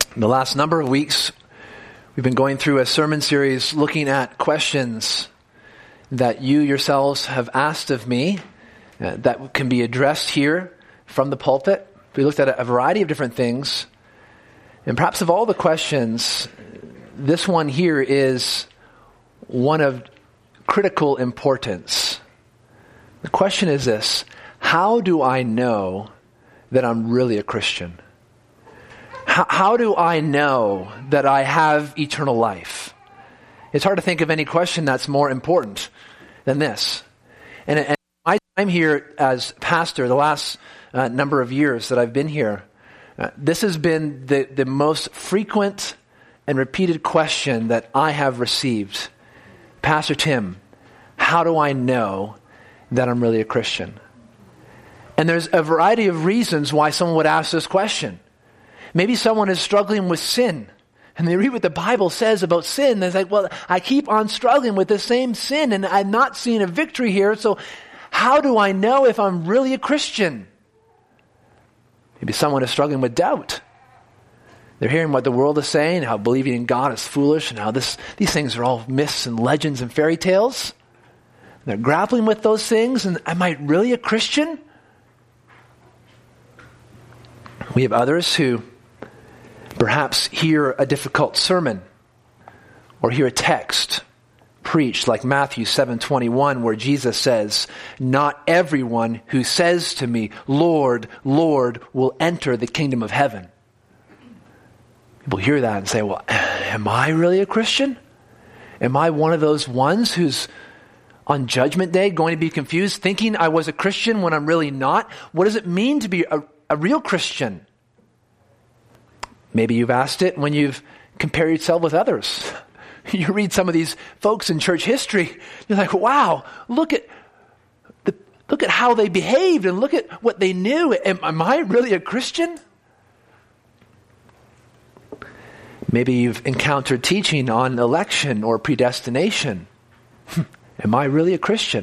In the last number of weeks, we've been going through a sermon series looking at questions that you yourselves have asked of me that can be addressed here from the pulpit. We looked at a variety of different things. And perhaps of all the questions, this one here is one of critical importance. The question is this: how do I know that I'm really a Christian? How do I know that I have eternal life? It's hard to think of any question that's more important than this. And my time here as pastor, the last number of years that I've been here, this has been the most frequent and repeated question that I have received. Pastor Tim, how do I know that I'm really a Christian? And there's a variety of reasons why someone would ask this question. Maybe someone is struggling with sin, and they read what the Bible says about sin. They're like, well, I keep on struggling with the same sin, and I'm not seeing a victory here, so how do I know if I'm really a Christian? Maybe someone is struggling with doubt. They're hearing what the world is saying, how believing in God is foolish, and how these things are all myths and legends and fairy tales. They're grappling with those things, and am I really a Christian? We have others who perhaps hear a difficult sermon or hear a text preached like Matthew 7:21, where Jesus says, "Not everyone who says to me, 'Lord, Lord,' will enter the kingdom of heaven." People hear that and say, well, am I really a Christian? Am I one of those ones who's on Judgment Day going to be confused, thinking I was a Christian when I'm really not? What does it mean to be a real Christian? Maybe you've asked it when you've compared yourself with others. You read some of these folks in church history, you're like, wow, look at how they behaved and look at what they knew. Am I really a Christian? Maybe you've encountered teaching on election or predestination. Am I really a Christian?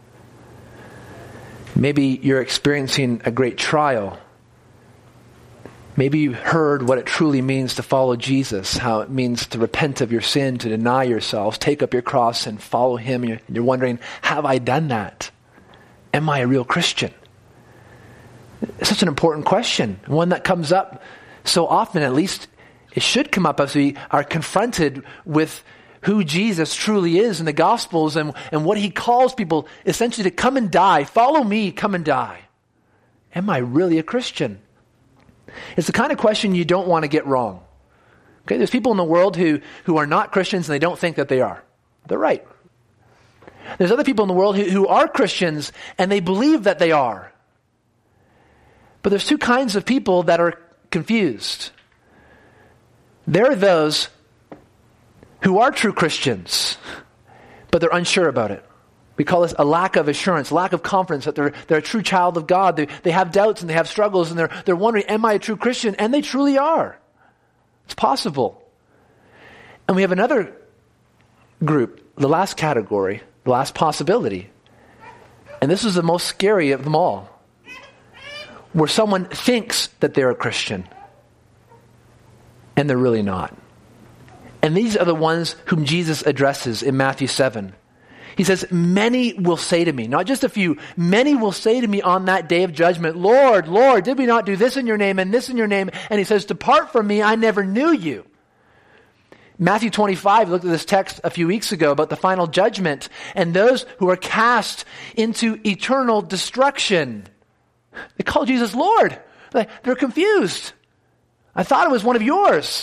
Maybe you're experiencing a great trial. Maybe you heard what it truly means to follow Jesus, how it means to repent of your sin, to deny yourselves, take up your cross and follow him. You're wondering, have I done that? Am I a real Christian? It's such an important question, one that comes up so often. At least it should come up as we are confronted with who Jesus truly is in the Gospels and what he calls people essentially to come and die. Follow me, come and die. Am I really a Christian? It's the kind of question you don't want to get wrong. Okay, there's people in the world who are not Christians and they don't think that they are. They're right. There's other people in the world who are Christians and they believe that they are. But there's two kinds of people that are confused. There are those who are true Christians, but they're unsure about it. We call this a lack of assurance, lack of confidence that they're a true child of God. They have doubts and they have struggles and they're wondering, am I a true Christian? And they truly are. It's possible. And we have another group, the last category, the last possibility. And this is the most scary of them all. Where someone thinks that they're a Christian and they're really not. And these are the ones whom Jesus addresses in Matthew 7. He says, many will say to me, not just a few, many will say to me on that day of judgment, Lord, Lord, did we not do this in your name and this in your name? And he says, depart from me, I never knew you. Matthew 25, we looked at this text a few weeks ago about the final judgment and those who are cast into eternal destruction. They call Jesus Lord. They're confused. I thought it was one of yours.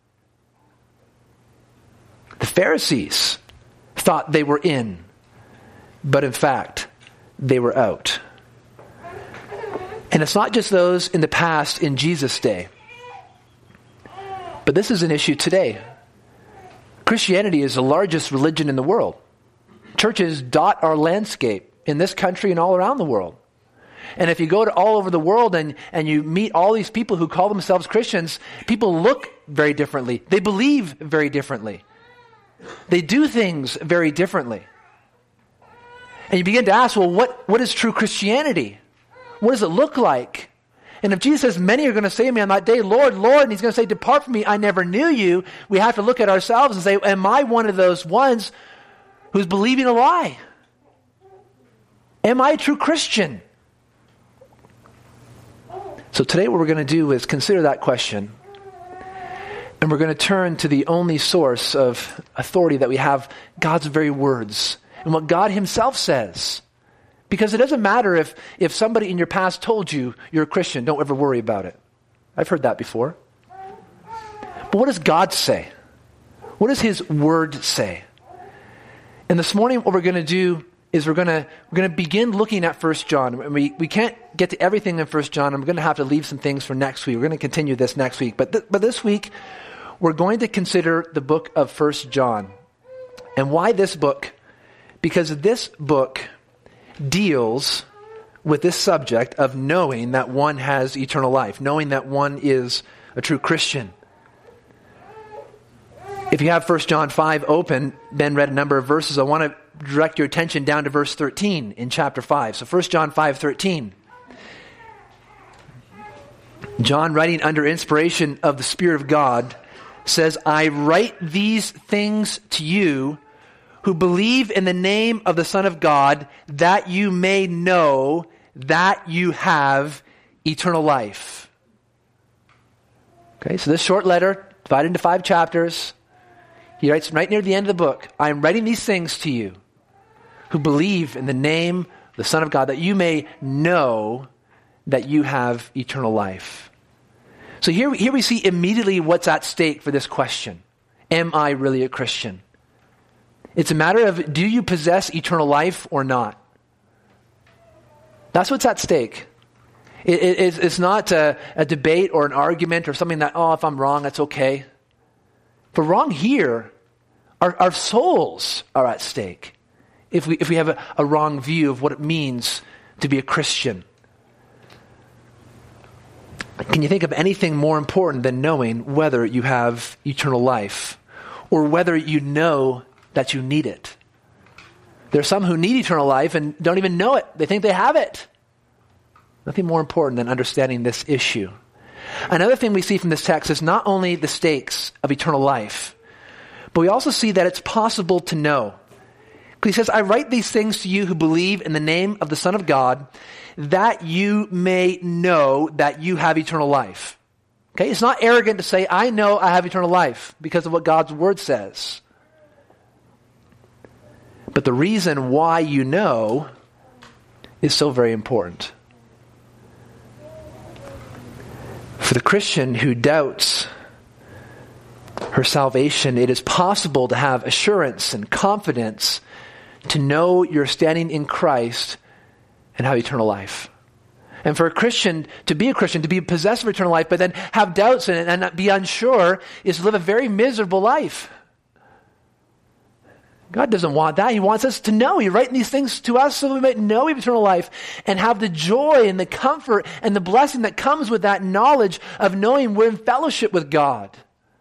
The Pharisees thought they were in, but in fact, they were out. And it's not just those in the past in Jesus' day, but this is an issue today. Christianity is the largest religion in the world. Churches dot our landscape in this country and all around the world. And if you go to all over the world and you meet all these people who call themselves Christians, people look very differently. They believe very differently. They do things very differently. And you begin to ask, well, what is true Christianity? What does it look like? And if Jesus says, many are going to say to me on that day, Lord, Lord, and he's going to say, depart from me, I never knew you, we have to look at ourselves and say, am I one of those ones who's believing a lie? Am I a true Christian? So today what we're going to do is consider that question. And we're going to turn to the only source of authority that we have, God's very words, and what God himself says. Because it doesn't matter if somebody in your past told you you're a Christian, don't ever worry about it. I've heard that before. But what does God say? What does his word say? And this morning what we're going to do is we're going to begin looking at 1 John. We can't get to everything in 1 John. I'm going to have to leave some things for next week. We're going to continue this next week. But this week, we're going to consider the book of 1 John. And why this book? Because this book deals with this subject of knowing that one has eternal life, knowing that one is a true Christian. If you have 1 John 5 open, Ben read a number of verses. I want to direct your attention down to verse 13 in chapter 5. So 1 John 5:13. John, writing under inspiration of the Spirit of God, says, I write these things to you who believe in the name of the Son of God, that you may know that you have eternal life. Okay, so this short letter, divided into 5 chapters, he writes right near the end of the book, I am writing these things to you who believe in the name of the Son of God, that you may know that you have eternal life. So here we see immediately what's at stake for this question. Am I really a Christian? It's a matter of, do you possess eternal life or not? That's what's at stake. It's not a debate or an argument or something that, if I'm wrong, that's okay. For wrong here, our souls are at stake if we have a wrong view of what it means to be a Christian. Can you think of anything more important than knowing whether you have eternal life or whether you know that you need it? There are some who need eternal life and don't even know it. They think they have it. Nothing more important than understanding this issue. Another thing we see from this text is not only the stakes of eternal life, but we also see that it's possible to know. He says, I write these things to you who believe in the name of the Son of God, that you may know that you have eternal life. Okay, it's not arrogant to say, I know I have eternal life because of what God's word says. But the reason why you know is so very important. For the Christian who doubts her salvation, it is possible to have assurance and confidence to know you're standing in Christ and have eternal life. And for a Christian, to be possessed of eternal life, but then have doubts in it and not be unsure, is to live a very miserable life. God doesn't want that. He wants us to know. He's writing these things to us so that we might know we have eternal life and have the joy and the comfort and the blessing that comes with that knowledge of knowing we're in fellowship with God.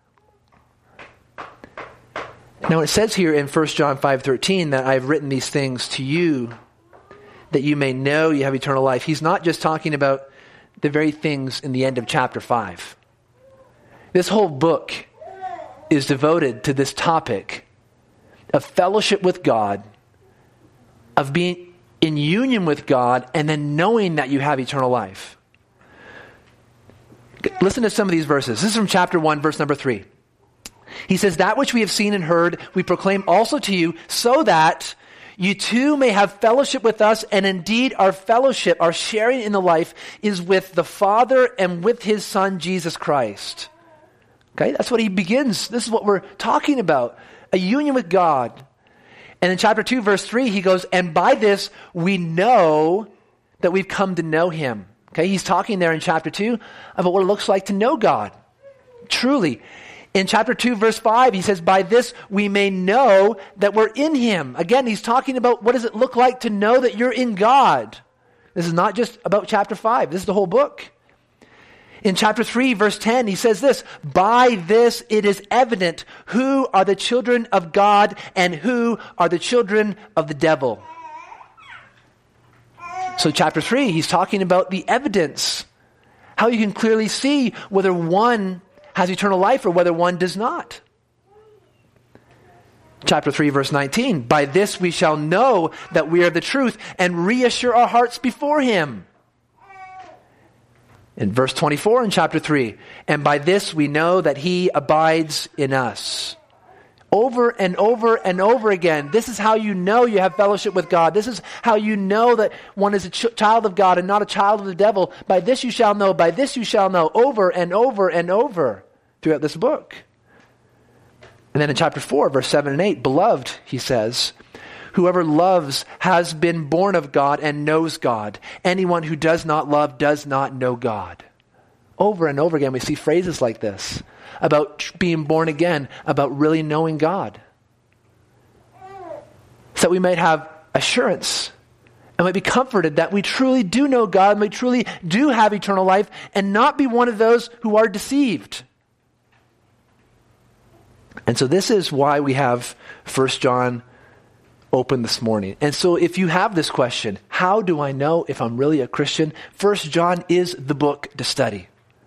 Now it says here in 1 John 5:13 that I've written these things to you that you may know you have eternal life. He's not just talking about the very things in the end of chapter 5. This whole book is devoted to this topic of fellowship with God, of being in union with God, and then knowing that you have eternal life. Listen to some of these verses. This is from chapter 1, verse number 3. He says, that which we have seen and heard, we proclaim also to you, so that you too may have fellowship with us, and indeed our fellowship, our sharing in the life, is with the Father and with his Son, Jesus Christ. Okay, that's what he begins. This is what we're talking about. A union with God. And in chapter 2, verse 3, he goes, and by this we know that we've come to know him. Okay, he's talking there in chapter 2 about what it looks like to know God. Truly. In chapter 2, verse 5, he says, by this we may know that we're in him. Again, he's talking about what does it look like to know that you're in God. This is not just about chapter 5. This is the whole book. In chapter 3, verse 10, he says this, by this it is evident who are the children of God and who are the children of the devil. So chapter 3, he's talking about the evidence, how you can clearly see whether one has eternal life or whether one does not. Chapter 3, verse 19. By this we shall know that we are the truth and reassure our hearts before him. In verse 24 in chapter 3, and by this we know that he abides in us. Over and over and over again, this is how you know you have fellowship with God. This is how you know that one is a child of God and not a child of the devil. By this you shall know, by this you shall know, over and over and over throughout this book. And then in chapter 4, verse 7 and 8, beloved, he says, whoever loves has been born of God and knows God. Anyone who does not love does not know God. Over and over again, we see phrases like this about being born again, about really knowing God. So that we might have assurance and might be comforted that we truly do know God and we truly do have eternal life and not be one of those who are deceived. And so this is why we have 1 John open this morning. And so if you have this question, how do I know if I'm really a Christian? 1 John is the book to study.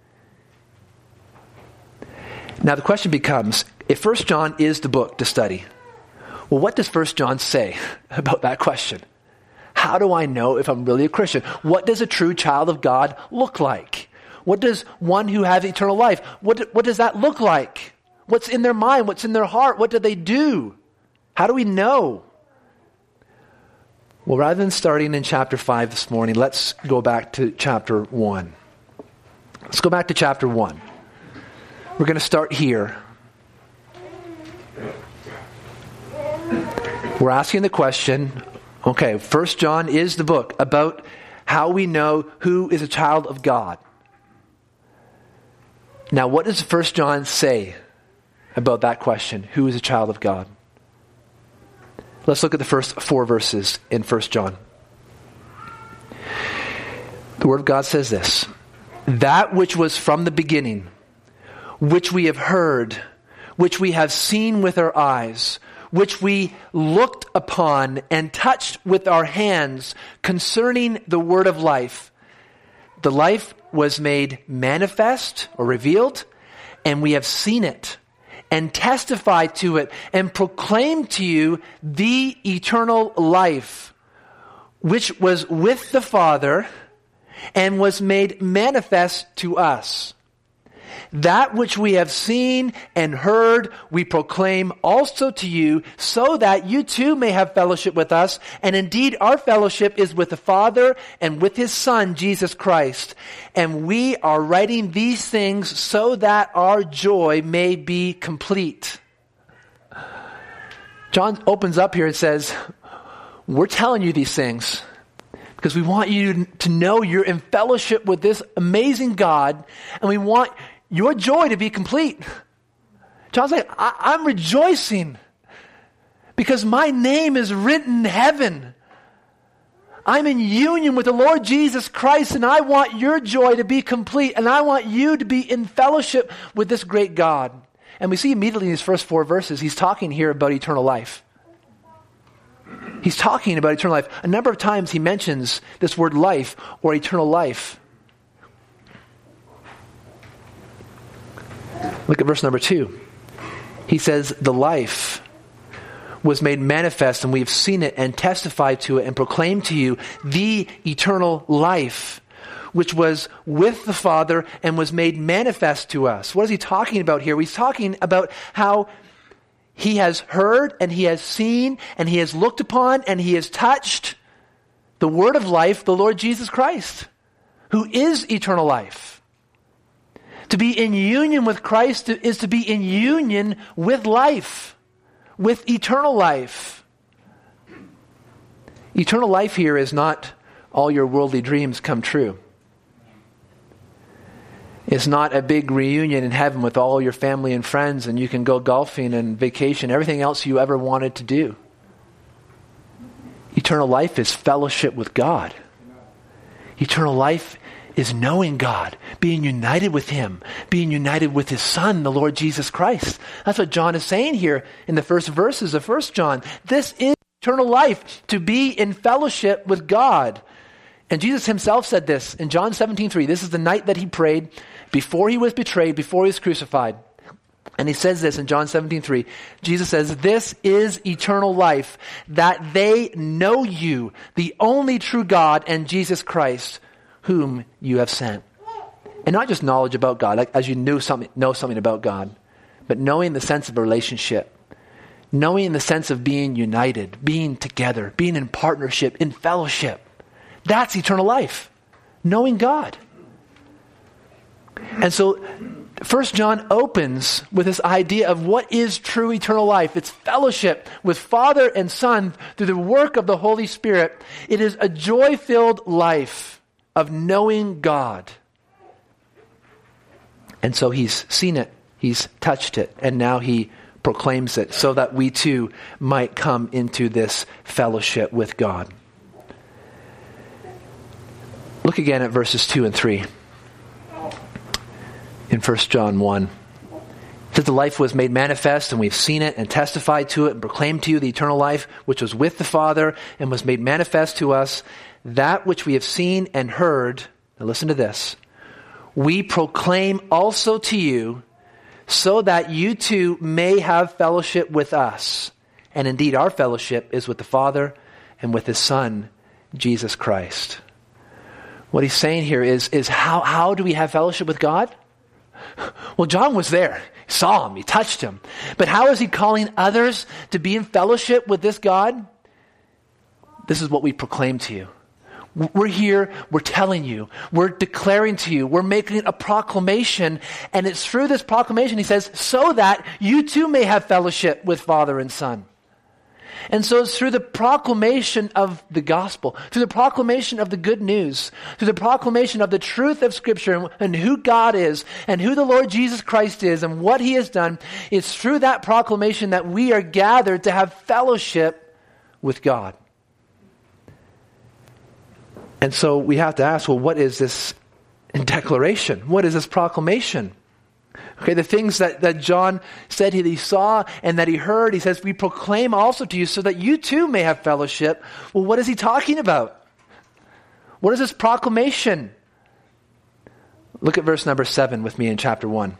Now the question becomes, if 1 John is the book to study, well, what does 1 John say about that question? How do I know if I'm really a Christian? What does a true child of God look like? What does one who has eternal life, what does that look like? What's in their mind? What's in their heart? What do they do? How do we know? Well, rather than starting in chapter 5 this morning, let's go back to chapter 1. Let's go back to chapter 1. We're going to start here. We're asking the question, okay, 1 John is the book about how we know who is a child of God. Now, what does 1 John say about that question? Who is a child of God? Let's look at the first 4 verses in 1 John. The Word of God says this, that which was from the beginning, which we have heard, which we have seen with our eyes, which we looked upon and touched with our hands concerning the word of life. The life was made manifest or revealed, and we have seen it and testify to it and proclaim to you the eternal life, which was with the Father and was made manifest to us. That which we have seen and heard, we proclaim also to you, so that you too may have fellowship with us. And indeed, our fellowship is with the Father and with His Son, Jesus Christ. And we are writing these things so that our joy may be complete. John opens up here and says, we're telling you these things because we want you to know you're in fellowship with this amazing God, and we want your joy to be complete. John's like, I'm rejoicing because my name is written in heaven. I'm in union with the Lord Jesus Christ, and I want your joy to be complete, and I want you to be in fellowship with this great God. And we see immediately in these first 4 verses, he's talking here about eternal life. He's talking about eternal life. A number of times he mentions this word life or eternal life. Look at verse number 2. He says, the life was made manifest, and we have seen it and testified to it and proclaimed to you the eternal life, which was with the Father and was made manifest to us. What is he talking about here? He's talking about how he has heard and he has seen and he has looked upon and he has touched the word of life, the Lord Jesus Christ, who is eternal life. To be in union with Christ is to be in union with life, with eternal life. Eternal life here is not all your worldly dreams come true. It's not a big reunion in heaven with all your family and friends and you can go golfing and vacation, everything else you ever wanted to do. Eternal life is fellowship with God. Eternal life is knowing God, being united with Him, being united with His Son, the Lord Jesus Christ. That's what John is saying here in the first verses of 1 John. This is eternal life, to be in fellowship with God. And Jesus himself said this in John 17:3. This is the night that he prayed before he was betrayed, before he was crucified. And he says this in John 17:3. Jesus says, "This is eternal life, that they know you, the only true God, and Jesus Christ, whom you have sent." And not just knowledge about God, like as you know something about God, but knowing the sense of a relationship, knowing the sense of being united, being together, being in partnership, in fellowship. That's eternal life, knowing God. And so 1 John opens with this idea of what is true eternal life. It's fellowship with Father and Son through the work of the Holy Spirit. It is a joy-filled life of knowing God. And so he's seen it, he's touched it, and now he proclaims it so that we too might come into this fellowship with God. Look again at verses 2 and 3 in 1 John 1. It says, "The life was made manifest, and we've seen it and testified to it and proclaimed to you the eternal life which was with the Father and was made manifest to us. That which we have seen and heard," now listen to this, "we proclaim also to you, so that you too may have fellowship with us. And indeed our fellowship is with the Father and with His Son, Jesus Christ." What he's saying here is how do we have fellowship with God? Well, John was there. He saw him. He touched him. But how is he calling others to be in fellowship with this God? This is what we proclaim to you. We're here, we're telling you, we're declaring to you, we're making a proclamation, and it's through this proclamation, he says, so that you too may have fellowship with Father and Son. And so it's through the proclamation of the gospel, through the proclamation of the good news, through the proclamation of the truth of Scripture and who God is and who the Lord Jesus Christ is and what He has done, it's through that proclamation that we are gathered to have fellowship with God. And so we have to ask, well, what is this declaration? What is this proclamation? Okay, the things that John said he saw and that he heard, he says, we proclaim also to you so that you too may have fellowship. Well, what is he talking about? What is this proclamation? Look at verse number 7 with me in chapter 1.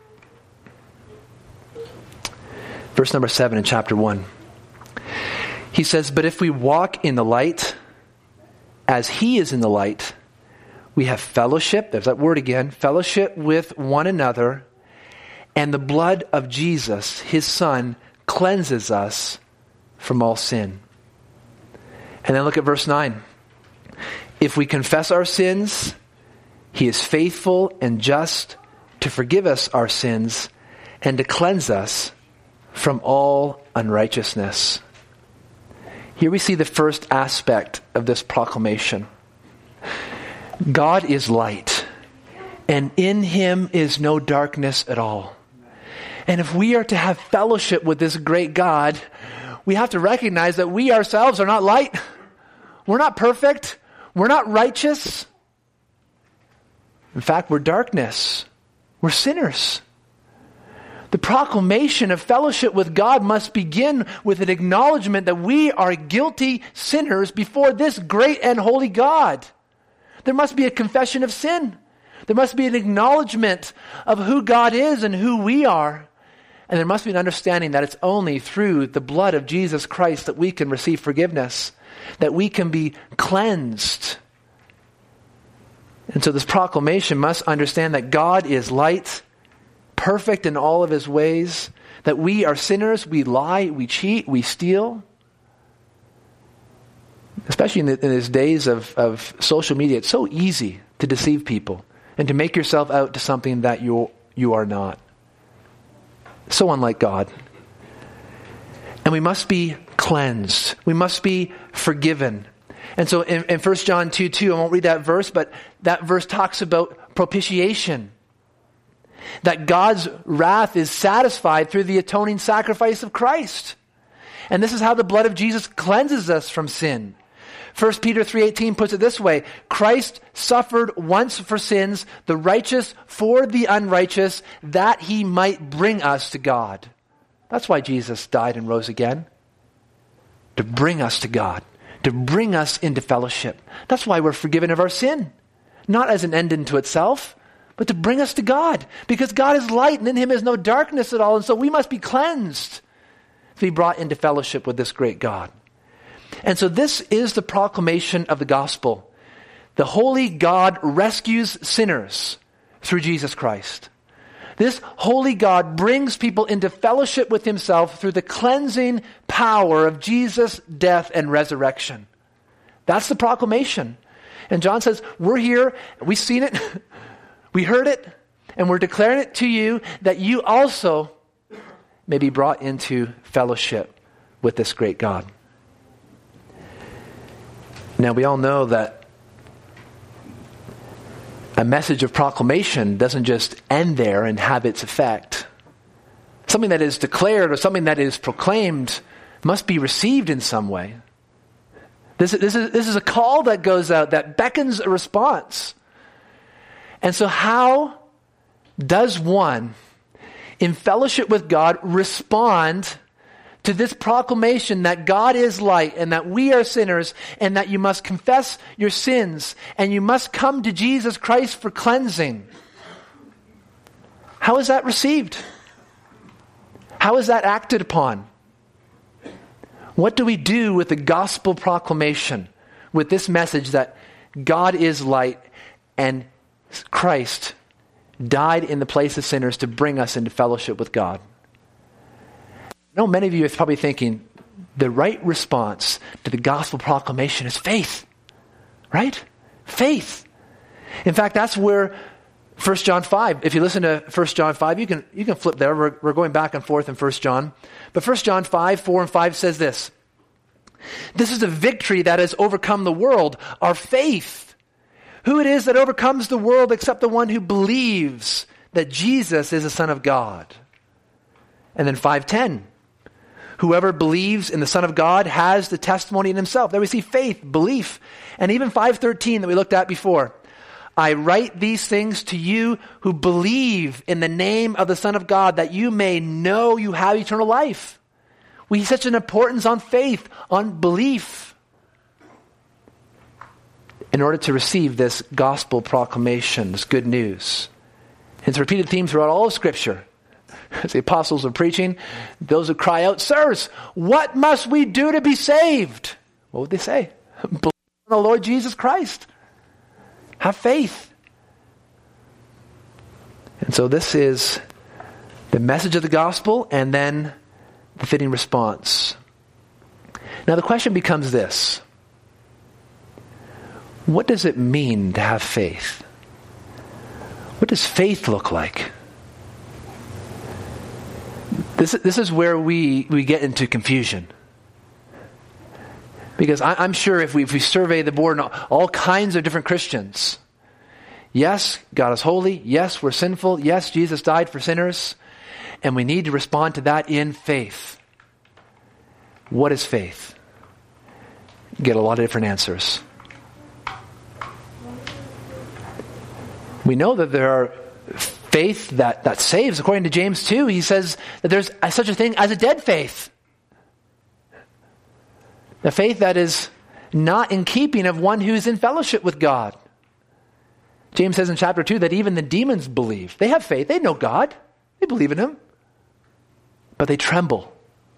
Verse number 7 in chapter 1. He says, "But if we walk in the light, as He is in the light, we have fellowship," there's that word again, fellowship with one another, and the blood of Jesus, His Son, cleanses us from all sin. And then look at verse 9. "If we confess our sins, He is faithful and just to forgive us our sins and to cleanse us from all unrighteousness." Here we see the first aspect of this proclamation. God is light, and in Him is no darkness at all. And if we are to have fellowship with this great God, we have to recognize that we ourselves are not light. We're not perfect. We're not righteous. In fact, we're darkness. We're sinners. The proclamation of fellowship with God must begin with an acknowledgement that we are guilty sinners before this great and holy God. There must be a confession of sin. There must be an acknowledgement of who God is and who we are. And there must be an understanding that it's only through the blood of Jesus Christ that we can receive forgiveness, that we can be cleansed. And so this proclamation must understand that God is light, perfect in all of His ways, that we are sinners, we lie, we cheat, we steal. Especially in these days of social media, it's so easy to deceive people and to make yourself out to something that you are not. So unlike God. And we must be cleansed. We must be forgiven. And so in 1 John 2:2, I won't read that verse, but that verse talks about propitiation. That God's wrath is satisfied through the atoning sacrifice of Christ. And this is how the blood of Jesus cleanses us from sin. 1 Peter 3:18 puts it this way: Christ suffered once for sins, the righteous for the unrighteous, that He might bring us to God. That's why Jesus died and rose again. To bring us to God. to bring us into fellowship. That's why we're forgiven of our sin. Not as an end unto itself, but to bring us to God. Because God is light and in him is no darkness at all. And so we must be cleansed to be brought into fellowship with this great God. And so this is the proclamation of the gospel. The holy God rescues sinners through Jesus Christ. This holy God brings people into fellowship with himself through the cleansing power of Jesus' death and resurrection. That's the proclamation. And John says, we're here, we've seen it, we heard it, and we're declaring it to you that you also may be brought into fellowship with this great God. Now we all know that a message of proclamation doesn't just end there and have its effect. Something that is declared or something that is proclaimed must be received in some way. This is a call that goes out, that beckons a response. And so how does one, in fellowship with God, respond to this proclamation that God is light and that we are sinners and that you must confess your sins and you must come to Jesus Christ for cleansing? How is that received? How is that acted upon? What do we do with the gospel proclamation, with this message that God is light and Christ died in the place of sinners to bring us into fellowship with God? I know many of you are probably thinking, the right response to the gospel proclamation is faith. Right? Faith. In fact, that's where 1 John 5, if you listen to 1 John 5, you can flip there. We're going back and forth in 1 John. But 1 John 5, 4 and 5 says this. This is a victory that has overcome the world, our faith. Who it is that overcomes the world except the one who believes that Jesus is the Son of God. And then 5:10. Whoever believes in the Son of God has the testimony in himself. There we see faith, belief. And even 5:13 that we looked at before. I write these things to you who believe in the name of the Son of God, that you may know you have eternal life. We see such an importance on faith, on belief, in order to receive this gospel proclamation, this good news. It's a repeated theme throughout all of Scripture. As the apostles are preaching, those who cry out, sirs, what must we do to be saved? What would they say? Believe in the Lord Jesus Christ. Have faith. And so this is the message of the gospel and then the fitting response. Now the question becomes this. What does it mean to have faith? What does faith look like? This is where we get into confusion. Because I'm sure if we survey the board and all kinds of different Christians, yes, God is holy. Yes, we're sinful. Yes, Jesus died for sinners. And we need to respond to that in faith. What is faith? You get a lot of different answers. We know that there are faith that saves. According to James 2, he says that there's such a thing as a dead faith. A faith that is not in keeping of one who's in fellowship with God. James says in chapter 2 that even the demons believe. They have faith. They know God. They believe in him. But they tremble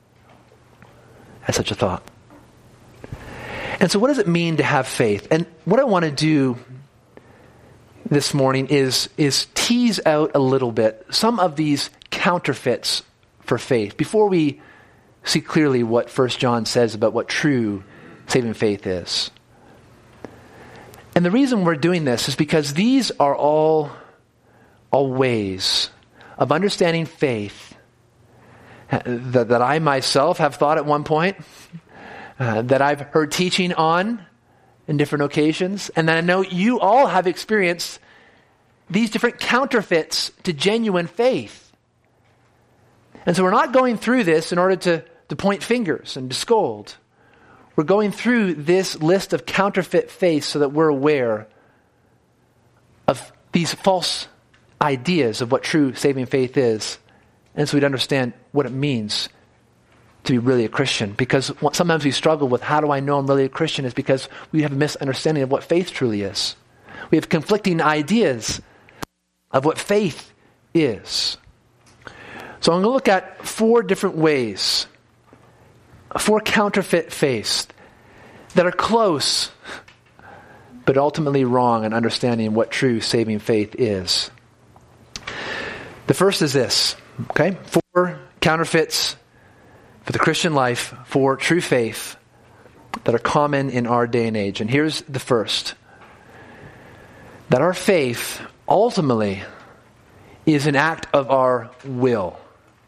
at such a thought. And so what does it mean to have faith? And what I want to do this morning is tease out a little bit some of these counterfeits for faith before we see clearly what 1 John says about what true saving faith is. And the reason we're doing this is because these are all ways of understanding faith that I myself have thought at one point, that I've heard teaching on in different occasions, and that I know you all have experienced these different counterfeits to genuine faith. And so we're not going through this in order to point fingers and to scold. We're going through this list of counterfeit faiths so that we're aware of these false ideas of what true saving faith is, and so we'd understand what it means to be really a Christian. Because sometimes we struggle with how do I know I'm really a Christian is because we have a misunderstanding of what faith truly is. We have conflicting ideas of what faith is. So I'm going to look at 4 different ways, 4 counterfeit faiths that are close, but ultimately wrong in understanding what true saving faith is. The first is this, okay? 4 counterfeits for the Christian life, for true faith that are common in our day and age. And here's the first. That our faith ultimately is an act of our will.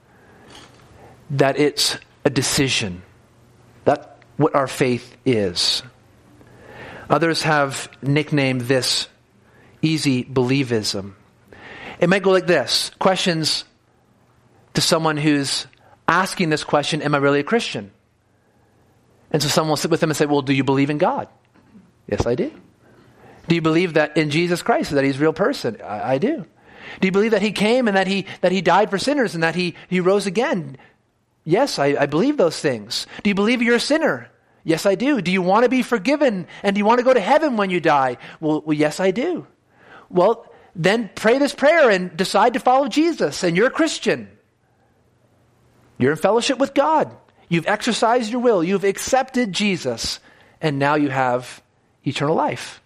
That it's a decision. That's what our faith is. Others have nicknamed this easy believism. It might go like this. Questions to someone who's asking this question, am I really a Christian? And so someone will sit with them and say, well, do you believe in God? Yes, I do. Do you believe that in Jesus Christ, that he's a real person? I do. Do you believe that he came and that he died for sinners and that he rose again? Yes, I believe those things. Do you believe you're a sinner? Yes, I do. Do you want to be forgiven and do you want to go to heaven when you die? Well, yes, I do. Well, then pray this prayer and decide to follow Jesus and you're a Christian. You're in fellowship with God. You've exercised your will. You've accepted Jesus. And now you have eternal life.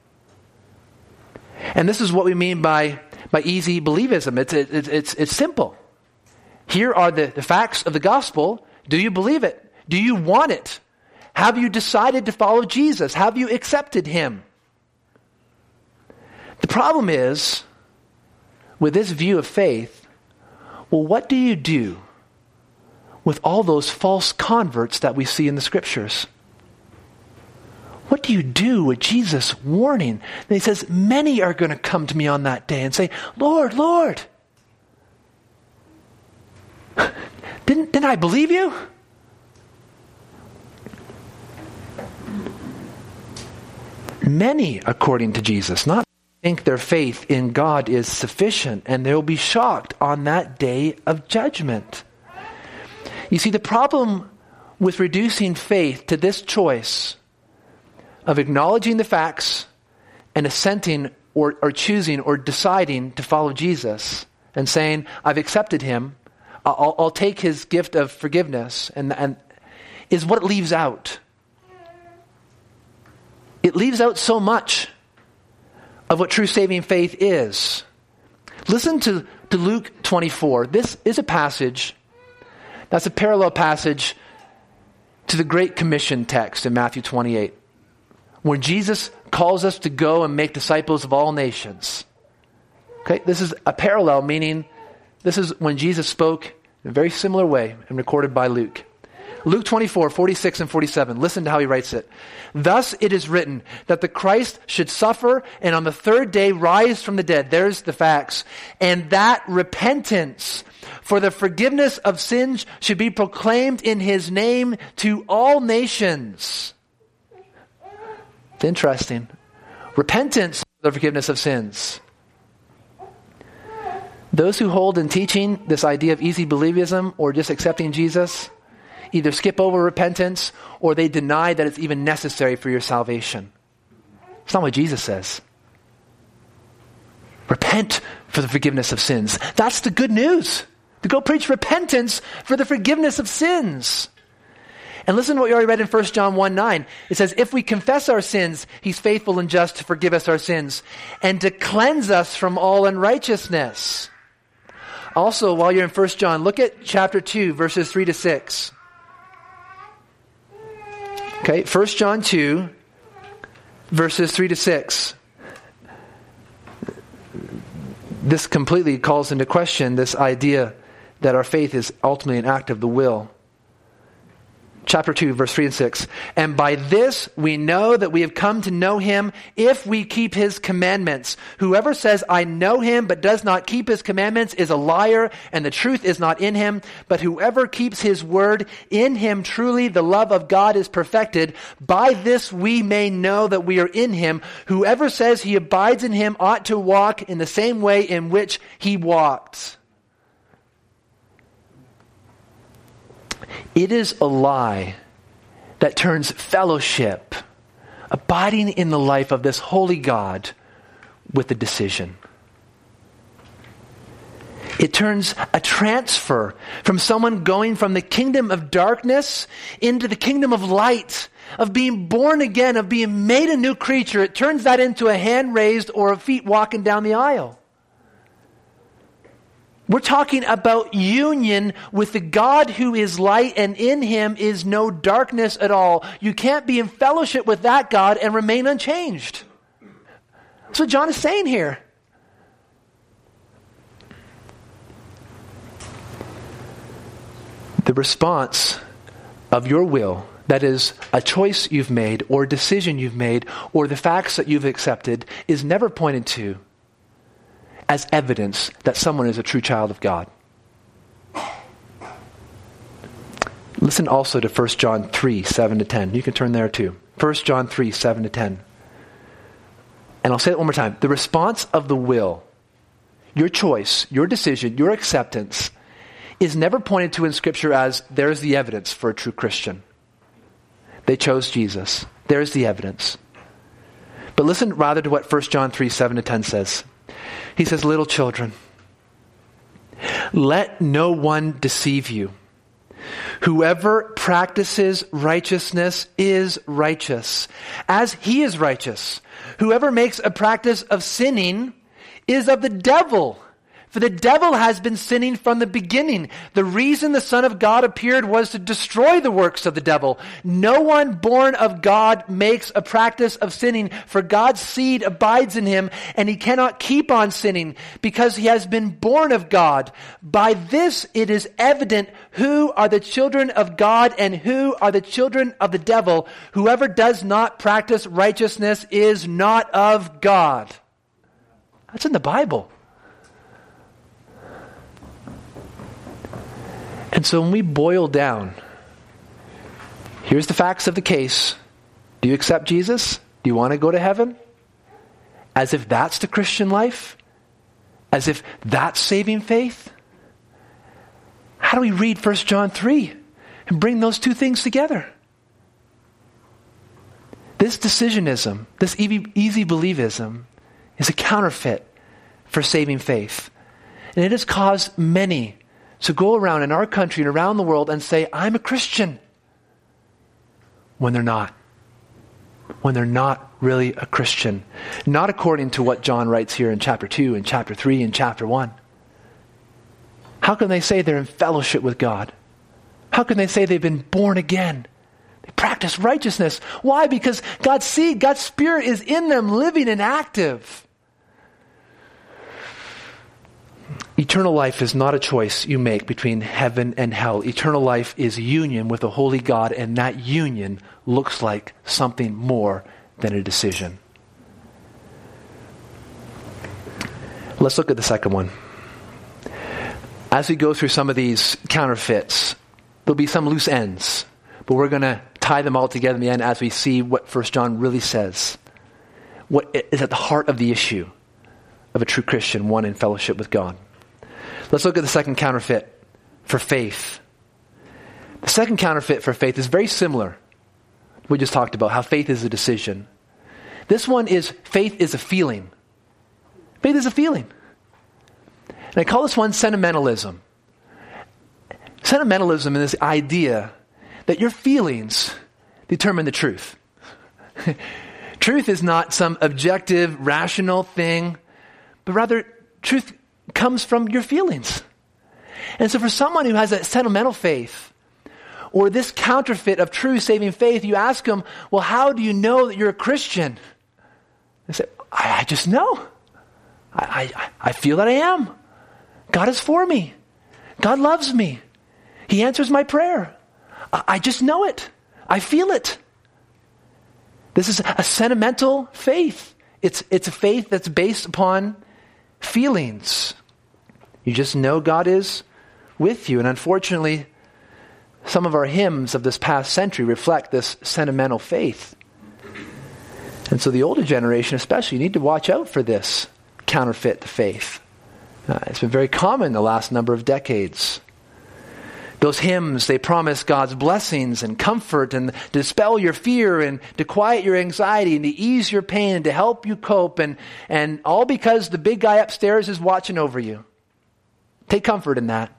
And this is what we mean by easy believism. It's simple. Here are the facts of the gospel. Do you believe it? Do you want it? Have you decided to follow Jesus? Have you accepted him? The problem is, with this view of faith, well, what do you do with all those false converts that we see in the scriptures? What do you do with Jesus' warning? And he says, many are going to come to me on that day and say, Lord, Lord, didn't I believe you? Many, according to Jesus, not think their faith in God is sufficient, and they will be shocked on that day of judgment. You see, the problem with reducing faith to this choice of acknowledging the facts and assenting or choosing or deciding to follow Jesus and saying, I've accepted him, I'll take his gift of forgiveness, and is what it leaves out. It leaves out so much of what true saving faith is. Listen to Luke 24. This is a passage that's a parallel passage to the Great Commission text in Matthew 28, where Jesus calls us to go and make disciples of all nations. Okay, this is a parallel, meaning this is when Jesus spoke in a very similar way and recorded by Luke. Luke 24, 46 and 47. Listen to how he writes it. Thus it is written that the Christ should suffer and on the 3rd day rise from the dead. There's the facts. And that repentance for the forgiveness of sins should be proclaimed in his name to all nations. It's interesting. Repentance for the forgiveness of sins. Those who hold in teaching this idea of easy believism or just accepting Jesus either skip over repentance or they deny that it's even necessary for your salvation. It's not what Jesus says. Repent for the forgiveness of sins. That's the good news. To go preach repentance for the forgiveness of sins. And listen to what you already read in 1 John 1:9. It says, if we confess our sins, he's faithful and just to forgive us our sins and to cleanse us from all unrighteousness. Also, while you're in 1 John, look at chapter 2, verses 3 to 6. Okay, 1 John 2, verses 3 to 6. This completely calls into question this idea that our faith is ultimately an act of the will. Chapter 2, verse 3 and 6. And by this we know that we have come to know him if we keep his commandments. Whoever says, I know him, but does not keep his commandments is a liar, and the truth is not in him. But whoever keeps his word, in him truly the love of God is perfected. By this we may know that we are in him. Whoever says he abides in him ought to walk in the same way in which he walked. It is a lie that turns fellowship, abiding in the life of this holy God, with a decision. It turns a transfer from someone going from the kingdom of darkness into the kingdom of light, of being born again, of being made a new creature. It turns that into a hand raised or a feet walking down the aisle. We're talking about union with the God who is light, and in him is no darkness at all. You can't be in fellowship with that God and remain unchanged. That's what John is saying here. The response of your will, that is, a choice you've made or a decision you've made or the facts that you've accepted, is never pointed to as evidence that someone is a true child of God. Listen also to 1 John 3, 7-10. You can turn there too. 1 John 3, 7-10. And I'll say it one more time. The response of the will, your choice, your decision, your acceptance, is never pointed to in Scripture as, there's the evidence for a true Christian. They chose Jesus. There's the evidence. But listen rather to what 1 John 3, 7-10 says. He says, little children, let no one deceive you. Whoever practices righteousness is righteous, as he is righteous. Whoever makes a practice of sinning is of the devil. For the devil has been sinning from the beginning. The reason the Son of God appeared was to destroy the works of the devil. No one born of God makes a practice of sinning, for God's seed abides in him, and he cannot keep on sinning, because he has been born of God. By this it is evident who are the children of God and who are the children of the devil. Whoever does not practice righteousness is not of God. That's in the Bible. And so when we boil down, here's the facts of the case. Do you accept Jesus? Do you want to go to heaven? As if that's the Christian life? As if that's saving faith? How do we read 1 John 3 and bring those two things together? This decisionism, this easy believism, is a counterfeit for saving faith. And it has caused many to go around in our country and around the world and say, I'm a Christian, when they're not. When they're not really a Christian. Not according to what John writes here in chapter 2 and chapter 3 and chapter 1. How can they say they're in fellowship with God? How can they say they've been born again? They practice righteousness. Why? Because God's seed, God's Spirit is in them, living and active. Eternal life is not a choice you make between heaven and hell. Eternal life is union with a holy God, and that union looks like something more than a decision. Let's look at the second one. As we go through some of these counterfeits, there'll be some loose ends, but we're going to tie them all together in the end as we see what 1 John really says. What is at the heart of the issue of a true Christian, one in fellowship with God. Let's look at the second counterfeit for faith. The second counterfeit for faith is very similar. We just talked about how faith is a decision. This one is faith is a feeling. Faith is a feeling. And I call this one sentimentalism. Sentimentalism is this idea that your feelings determine the truth. Truth is not some objective, rational thing, but rather truth comes from your feelings. And so for someone who has a sentimental faith, or this counterfeit of true saving faith, you ask them, well, how do you know that you're a Christian? They say, I just know. I feel that I am. God is for me. God loves me. He answers my prayer. I just know it. I feel it. This is a sentimental faith. It's a faith that's based upon feelings. You just know God is with you. And unfortunately, some of our hymns of this past century reflect this sentimental faith. And so the older generation especially, you need to watch out for this counterfeit faith. It's been very common the last number of decades Those hymns, they promise God's blessings and comfort and to dispel your fear and to quiet your anxiety and to ease your pain and to help you cope, and all because the big guy upstairs is watching over you. Take comfort in that.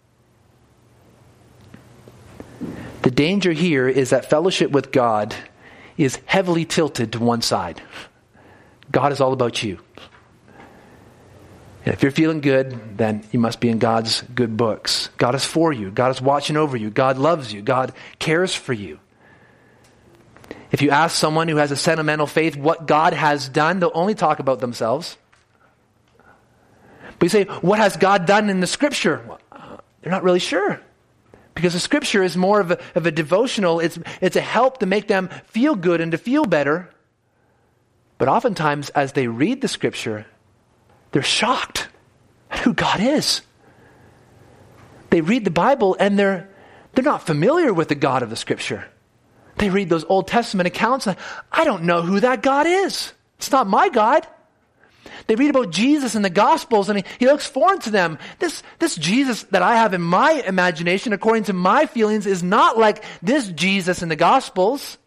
The danger here is that fellowship with God is heavily tilted to one side. God is all about you. And if you're feeling good, then you must be in God's good books. God is for you. God is watching over you. God loves you. God cares for you. If you ask someone who has a sentimental faith what God has done, they'll only talk about themselves. But you say, what has God done in the Scripture? Well, they're not really sure. Because the Scripture is more of a devotional. It's a help to make them feel good and to feel better. But oftentimes, as they read the Scripture, they're shocked at who God is. They read the Bible and they're not familiar with the God of the Scripture. They read those Old Testament accounts and I don't know who that God is. It's not my God. They read about Jesus in the Gospels and he looks foreign to them. This Jesus that I have in my imagination, according to my feelings, is not like this Jesus in the Gospels.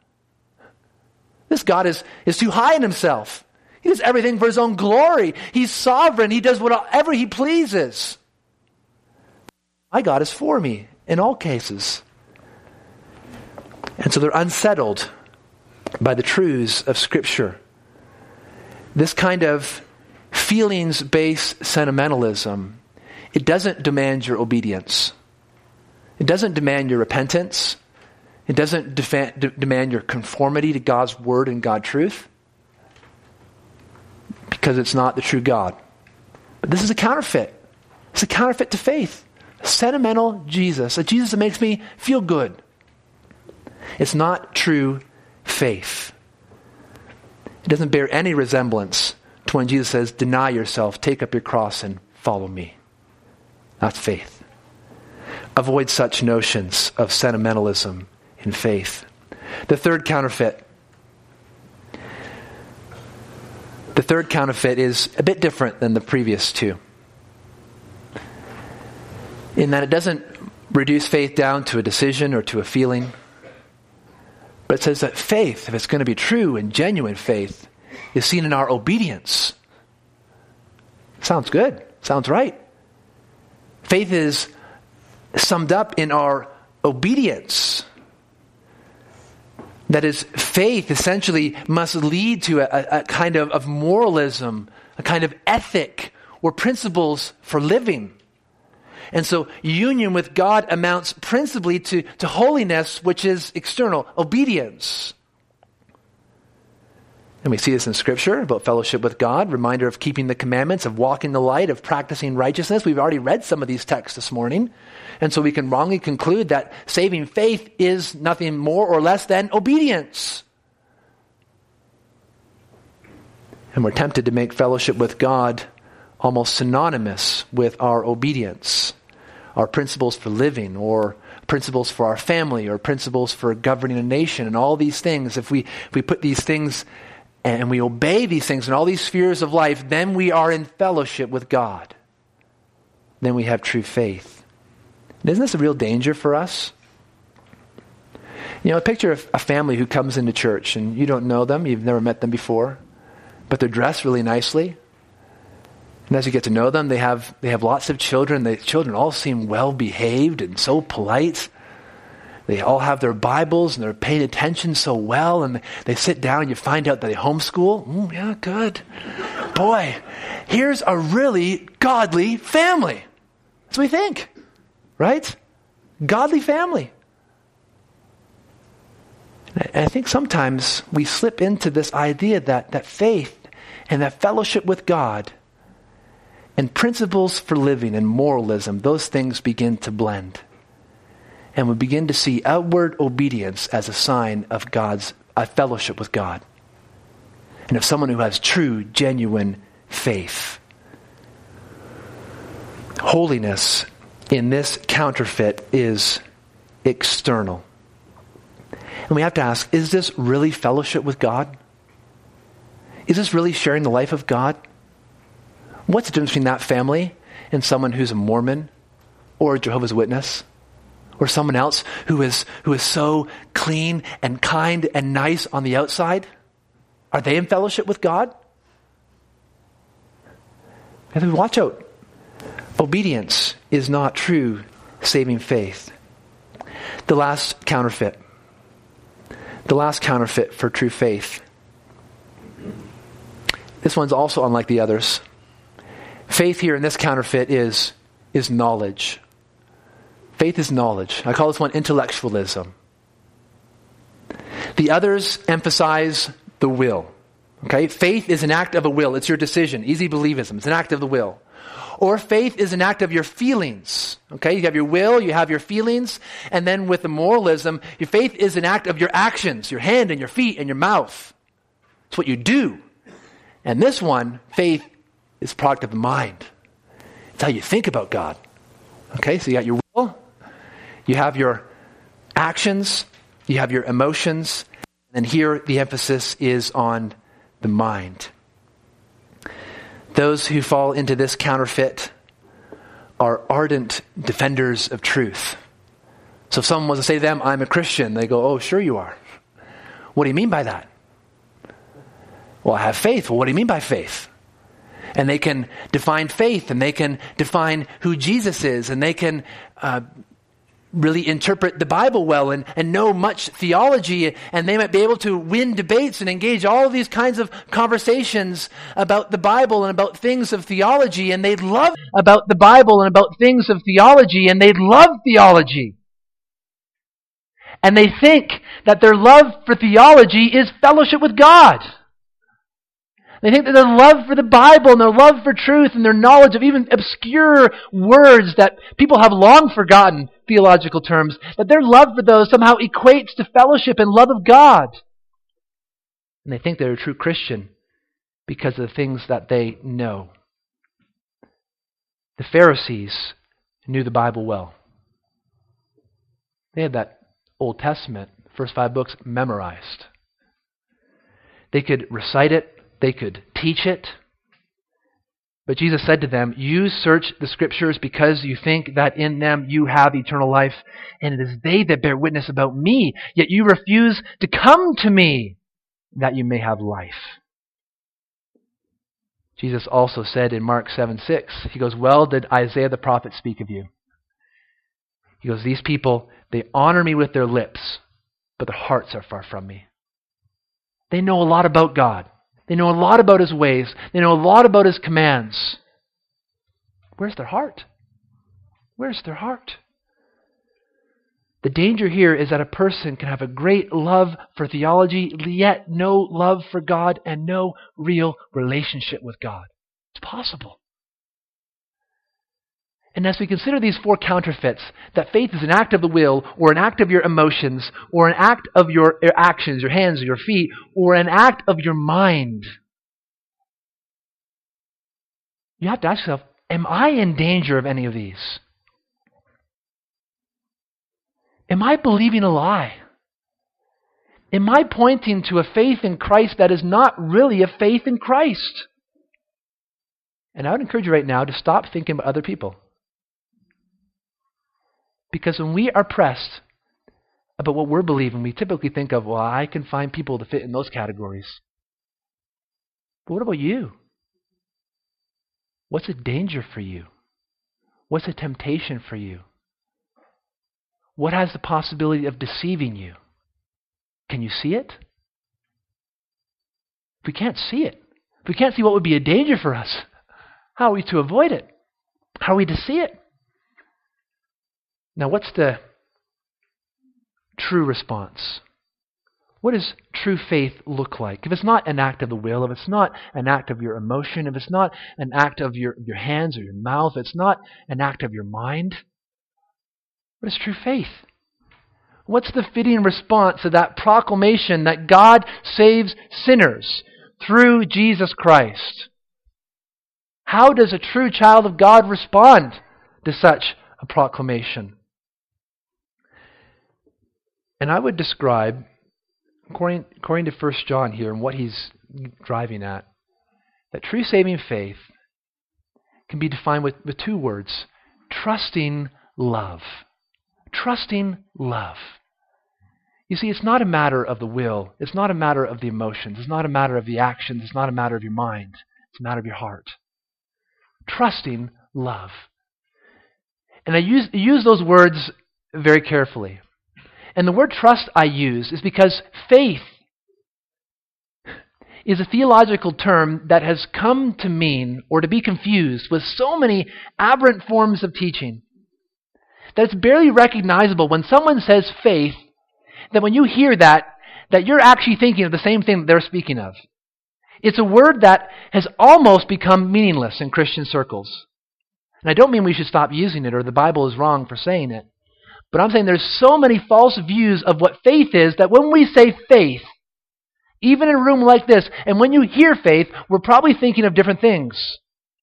This God is too high in himself. He does everything for his own glory. He's sovereign. He does whatever he pleases. My God is for me in all cases. And so they're unsettled by the truths of Scripture. This kind of feelings-based sentimentalism, it doesn't demand your obedience. It doesn't demand your repentance. It doesn't demand your conformity to God's word and God's truth. Because it's not the true God. But this is a counterfeit. It's a counterfeit to faith. A sentimental Jesus. A Jesus that makes me feel good. It's not true faith. It doesn't bear any resemblance to when Jesus says, deny yourself, take up your cross and follow me. That's faith. Avoid such notions of sentimentalism in faith. The third counterfeit. The third counterfeit is a bit different than the previous two, in that it doesn't reduce faith down to a decision or to a feeling, but it says that faith, if it's going to be true and genuine faith, is seen in our obedience. Sounds good. Sounds right. Faith is summed up in our obedience. That is, faith essentially must lead to a kind of moralism, a kind of ethic or principles for living. And so union with God amounts principally to holiness, which is external, obedience. And we see this in Scripture about fellowship with God, reminder of keeping the commandments, of walking the light, of practicing righteousness. We've already read some of these texts this morning. And so we can wrongly conclude that saving faith is nothing more or less than obedience. And we're tempted to make fellowship with God almost synonymous with our obedience, our principles for living, or principles for our family, or principles for governing a nation, and all these things. If we put these things and we obey these things in all these spheres of life, then we are in fellowship with God. Then we have true faith. And isn't this a real danger for us? You know, picture a family who comes into church and you don't know them, you've never met them before, but they're dressed really nicely. And as you get to know them, they have lots of children. The children all seem well behaved and so polite. They all have their Bibles and they're paying attention so well. And they sit down and you find out that they homeschool. Yeah, good. Boy, here's a really godly family. That's what we think, right? Godly family. And I think sometimes we slip into this idea that faith and that fellowship with God and principles for living and moralism, those things begin to blend. And we begin to see outward obedience as a sign of a fellowship with God. And of someone who has true, genuine faith. Holiness in this counterfeit is external. And we have to ask, is this really fellowship with God? Is this really sharing the life of God? What's the difference between that family and someone who's a Mormon or a Jehovah's Witness? Or someone else who is so clean and kind and nice on the outside? Are they in fellowship with God? And watch out. Obedience is not true saving faith. The last counterfeit. The last counterfeit for true faith. This one's also unlike the others. Faith here in this counterfeit is knowledge. Faith is knowledge. I call this one intellectualism. The others emphasize the will. Okay? Faith is an act of a will. It's your decision. Easy believism. It's an act of the will. Or faith is an act of your feelings. Okay? You have your will, you have your feelings, and then with the moralism, your faith is an act of your actions, your hand and your feet and your mouth. It's what you do. And this one, faith, is a product of the mind. It's how you think about God. Okay? So you got your will, you have your actions, you have your emotions, and here the emphasis is on the mind. Those who fall into this counterfeit are ardent defenders of truth. So if someone was to say to them, I'm a Christian, they go, oh, sure you are. What do you mean by that? Well, I have faith. Well, what do you mean by faith? And they can define faith, and they can define who Jesus is, and they can really interpret the Bible well and know much theology, and they might be able to win debates and engage all of these kinds of conversations about the Bible and about things of theology, and they'd love about the Bible and about things of theology, and they'd love theology. And they think that their love for theology is fellowship with God. They think that their love for the Bible and their love for truth and their knowledge of even obscure words that people have long forgotten, theological terms, that their love for those somehow equates to fellowship and love of God. And they think they're a true Christian because of the things that they know. The Pharisees knew the Bible well. They had that Old Testament, first 5 books, memorized. They could recite it. They could teach it. But Jesus said to them, you search the Scriptures because you think that in them you have eternal life, and it is they that bear witness about me, yet you refuse to come to me that you may have life. Jesus also said in Mark 7:6, he goes, well did Isaiah the prophet speak of you. He goes, these people, they honor me with their lips, but their hearts are far from me. They know a lot about God. They know a lot about His ways. They know a lot about His commands. Where's their heart? Where's their heart? The danger here is that a person can have a great love for theology, yet no love for God and no real relationship with God. It's possible. And as we consider these 4 counterfeits, that faith is an act of the will, or an act of your emotions, or an act of your actions, your hands or your feet, or an act of your mind, you have to ask yourself, am I in danger of any of these? Am I believing a lie? Am I pointing to a faith in Christ that is not really a faith in Christ? And I would encourage you right now to stop thinking about other people. Because when we are pressed about what we're believing, we typically think of, well, I can find people to fit in those categories. But what about you? What's a danger for you? What's a temptation for you? What has the possibility of deceiving you? Can you see it? If we can't see it, if we can't see what would be a danger for us, how are we to avoid it? How are we to see it? Now, what's the true response? What does true faith look like? If it's not an act of the will, if it's not an act of your emotion, if it's not an act of your hands or your mouth, if it's not an act of your mind, what is true faith? What's the fitting response to that proclamation that God saves sinners through Jesus Christ? How does a true child of God respond to such a proclamation? And I would describe, according to 1 John here and what he's driving at, that true saving faith can be defined with 2 words: trusting love. trusting love. You see, it's not a matter of the will. It's not a matter of the emotions. It's not a matter of the actions. It's not a matter of your mind. It's a matter of your heart. Trusting love. And I use those words very carefully. And the word trust I use is because faith is a theological term that has come to mean or to be confused with so many aberrant forms of teaching that it's barely recognizable when someone says faith, that when you hear that you're actually thinking of the same thing that they're speaking of. It's a word that has almost become meaningless in Christian circles. And I don't mean we should stop using it or the Bible is wrong for saying it. But I'm saying there's so many false views of what faith is that when we say faith, even in a room like this, and when you hear faith, we're probably thinking of different things.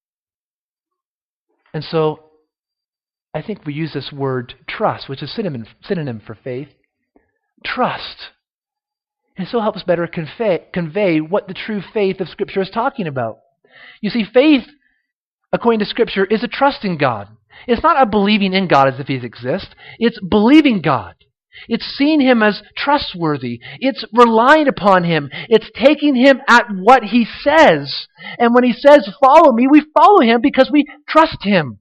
And so I think we use this word trust, which is synonym for faith. Trust. And so helps better convey what the true faith of Scripture is talking about. You see, faith, according to Scripture, is a trust in God. It's not a believing in God as if He exists. It's believing God. It's seeing Him as trustworthy. It's relying upon Him. It's taking Him at what He says. And when He says, follow me, we follow Him because we trust Him.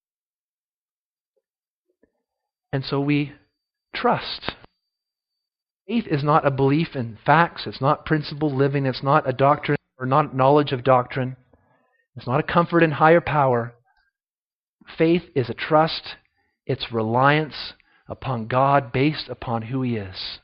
And so we trust. Faith is not a belief in facts. It's not principled living. It's not a doctrine or not knowledge of doctrine. It's not a comfort in higher power. Faith is a trust. It's reliance upon God based upon who He is.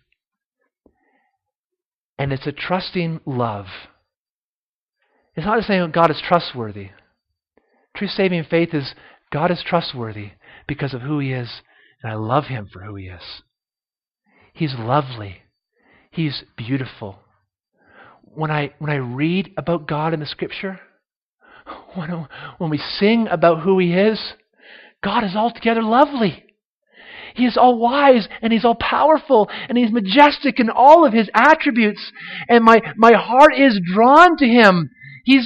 And it's a trusting love. It's not just saying God is trustworthy. True saving faith is God is trustworthy because of who He is, and I love Him for who He is. He's lovely. He's beautiful. When I read about God in the Scripture, when we sing about who He is, God is altogether lovely. He is all wise and He's all powerful and He's majestic in all of His attributes. And my heart is drawn to Him. He's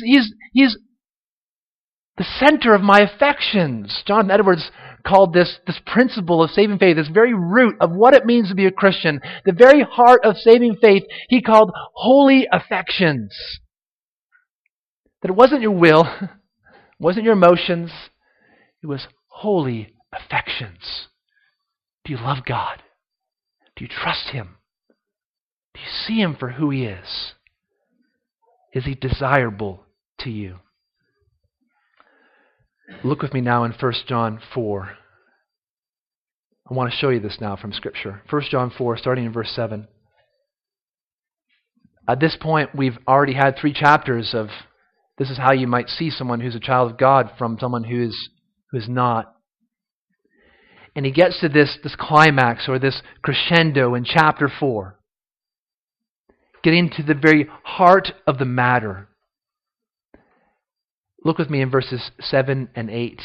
the center of my affections. Jonathan Edwards called this principle of saving faith, this very root of what it means to be a Christian, the very heart of saving faith, he called holy affections. That it wasn't your will, it wasn't your emotions, it was holy affections. Do you love God? Do you trust Him? Do you see Him for who He is? Is He desirable to you? Look with me now in 1 John 4. I want to show you this now from Scripture. 1 John 4, starting in verse 7. At this point, we've already had 3 chapters of this is how you might see someone who's a child of God from someone who is not. And he gets to this climax or this crescendo in chapter 4, getting to the very heart of the matter. Look with me in verses 7 and 8.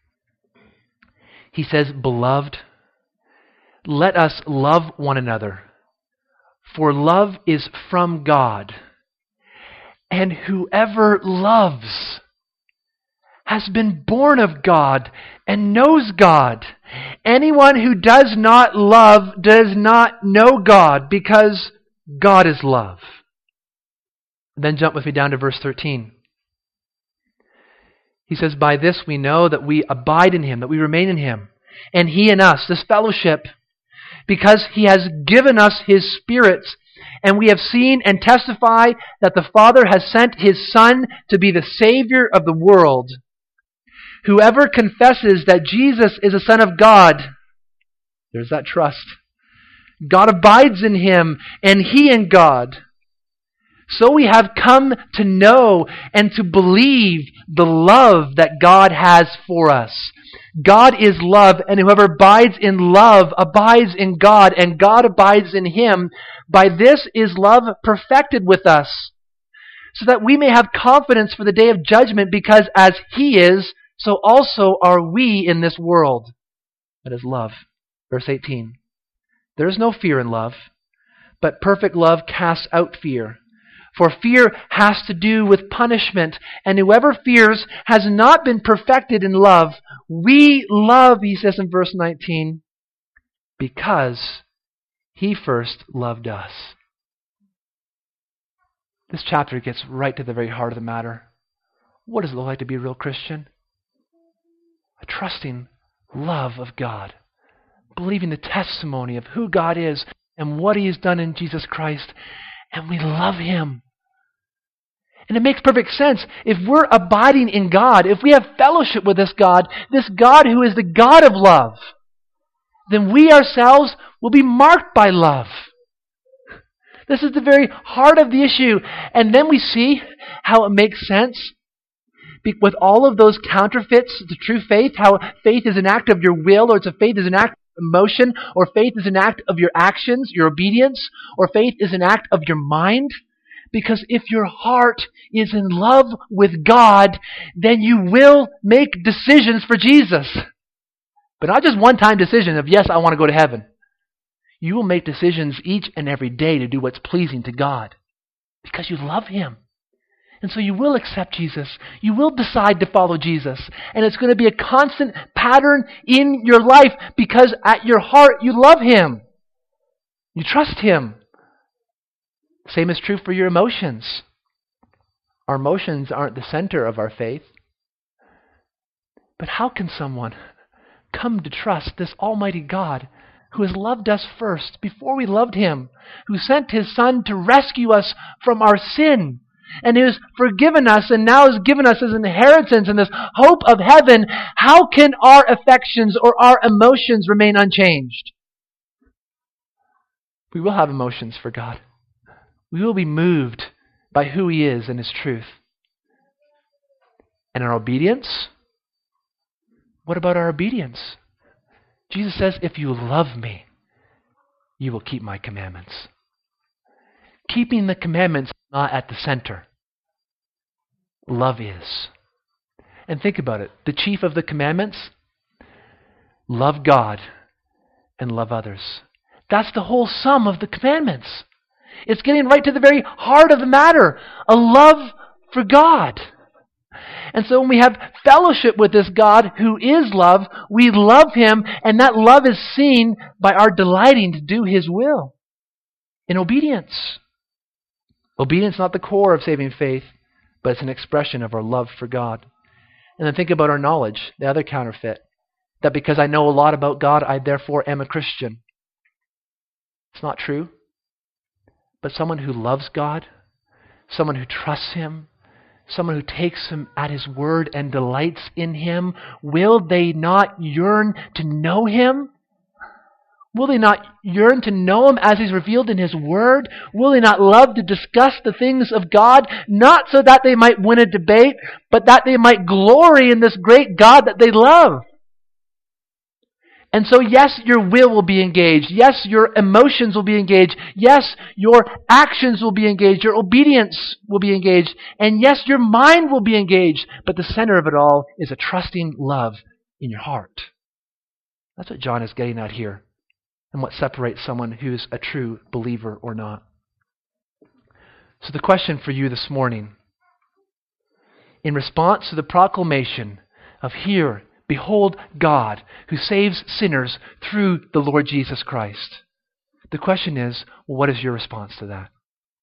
He says, "Beloved, let us love one another, for love is from God. And whoever loves has been born of God and knows God. Anyone who does not love does not know God, because God is love." Then jump with me down to verse 13. He says, "By this we know that we abide in Him, that we remain in Him, and He in us," this fellowship, "because He has given us His Spirit. And we have seen and testify that the Father has sent His Son to be the Savior of the world. Whoever confesses that Jesus is a Son of God," there's that trust, "God abides in him, and he in God. So we have come to know and to believe the love that God has for us. God is love, and whoever abides in love abides in God, and God abides in him. By this is love perfected with us, so that we may have confidence for the day of judgment, because as He is, so also are we in this world." That is love. Verse 18. "There is no fear in love, but perfect love casts out fear. For fear has to do with punishment, and whoever fears has not been perfected in love. We love," he says in verse 19, because He first loved us. This chapter gets right to the very heart of the matter. What does it look like to be a real Christian? A trusting love of God, believing the testimony of who God is and what He has done in Jesus Christ, and we love Him. And it makes perfect sense. If we're abiding in God, if we have fellowship with this God who is the God of love, then we ourselves will be marked by love. This is the very heart of the issue. And then we see how it makes sense with all of those counterfeits to true faith, how faith is an act of your will, or faith is an act of emotion, or faith is an act of your actions, your obedience, or faith is an act of your mind. Because if your heart is in love with God, then you will make decisions for Jesus. But not just one-time decision of, yes, I want to go to heaven. You will make decisions each and every day to do what's pleasing to God because you love Him. And so you will accept Jesus. You will decide to follow Jesus. And it's going to be a constant pattern in your life because at your heart you love Him. You trust Him. Same is true for your emotions. Our emotions aren't the center of our faith. But how can someone come to trust this Almighty God who has loved us first before we loved Him, who sent His Son to rescue us from our sin, and who has forgiven us and now has given us as an inheritance and this hope of heaven? How can our affections or our emotions remain unchanged? We will have emotions for God. We will be moved by who He is and His truth. And our obedience? What about our obedience? Jesus says, if you love me, you will keep my commandments. Keeping the commandments is not at the center. Love is. And think about it. The chief of the commandments, love God and love others. That's the whole sum of the commandments. It's getting right to the very heart of the matter. A love for God. And so when we have fellowship with this God who is love, we love Him, and that love is seen by our delighting to do His will in obedience. Obedience is not the core of saving faith, but it's an expression of our love for God. And then think about our knowledge, the other counterfeit. That because I know a lot about God, I therefore am a Christian. It's not true. But someone who loves God, someone who trusts Him, someone who takes Him at His word and delights in Him, will they not yearn to know Him? Will they not yearn to know Him as He's revealed in His word? Will they not love to discuss the things of God, not so that they might win a debate, but that they might glory in this great God that they love? And so yes, your will be engaged. Yes, your emotions will be engaged. Yes, your actions will be engaged. Your obedience will be engaged. And yes, your mind will be engaged. But the center of it all is a trusting love in your heart. That's what John is getting at here, and what separates someone who's a true believer or not. So the question for you this morning, in response to the proclamation of "Hear, behold God, who saves sinners through the Lord Jesus Christ," the question is, well, what is your response to that?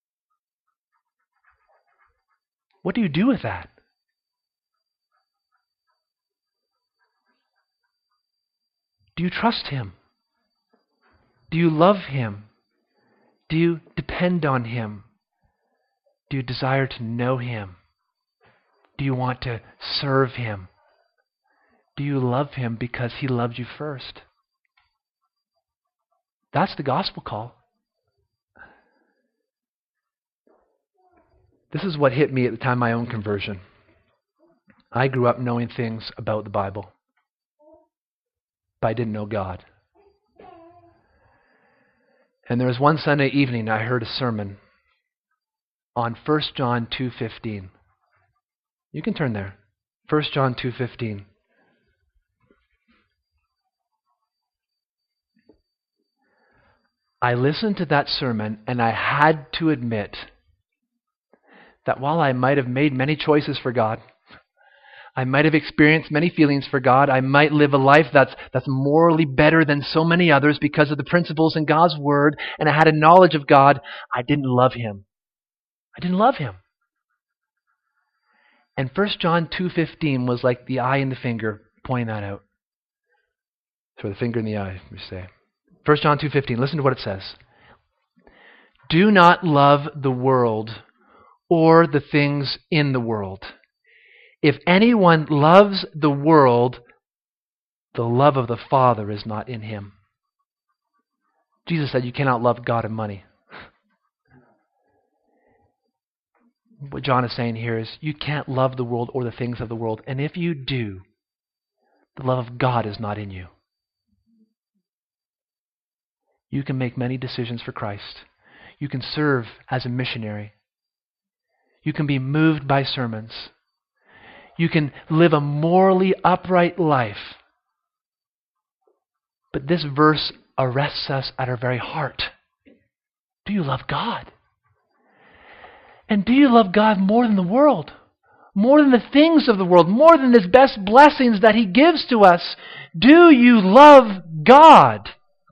What do you do with that? Do you trust Him? Do you love Him? Do you depend on Him? Do you desire to know Him? Do you want to serve Him? Do you love Him because He loved you first? That's the gospel call. This is what hit me at the time of my own conversion. I grew up knowing things about the Bible, but I didn't know God. And there was one Sunday evening I heard a sermon on 1 John 2:15. You can turn there. 1 John 2:15. I listened to that sermon, and I had to admit that while I might have made many choices for God, I might have experienced many feelings for God. I might live a life that's morally better than so many others because of the principles in God's Word, and I had a knowledge of God. I didn't love Him. I didn't love Him. And 1 John 2:15 was like the eye and the finger pointing that out. So the finger in the eye, we say. 1 John 2:15, listen to what it says. Do not love the world or the things in the world. If anyone loves the world, the love of the Father is not in him. Jesus said you cannot love God and money. What John is saying here is you can't love the world or the things of the world. And if you do, the love of God is not in you. You can make many decisions for Christ. You can serve as a missionary. You can be moved by sermons. You can live a morally upright life. But this verse arrests us at our very heart. Do you love God? And do you love God more than the world? More than the things of the world? More than His best blessings that He gives to us? Do you love God?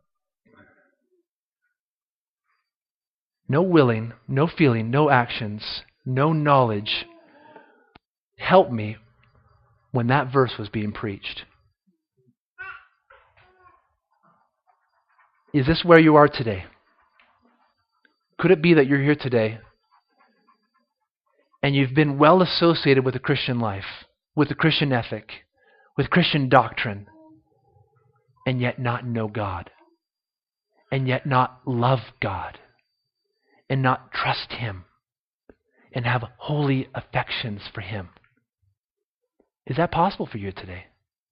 No willing, no feeling, no actions, no knowledge helped me when that verse was being preached. Is this where you are today? Could it be that you're here today and you've been well associated with the Christian life, with the Christian ethic, with Christian doctrine, and yet not know God, and yet not love God, and not trust Him, and have holy affections for Him? Is that possible for you today?